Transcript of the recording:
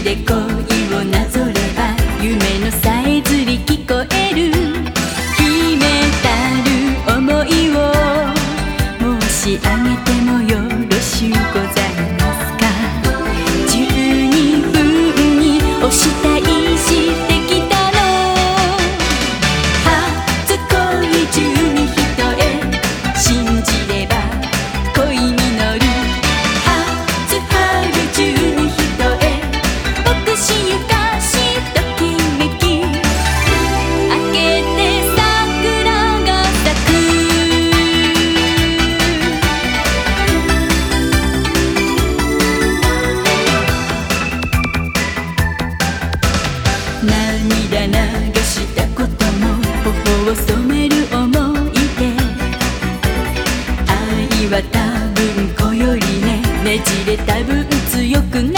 で恋をなぞれば夢のさえずり聞こえる秘めたる想いを申し上げてもよろしゅうございますか。12分にお慕いしてきたの初恋十二人へ信じれば恋実る初春十二人へ僕しゆかしときめき明けて桜が咲く涙流したことも頬を染める想いで愛は多分子よりねねじれた分強く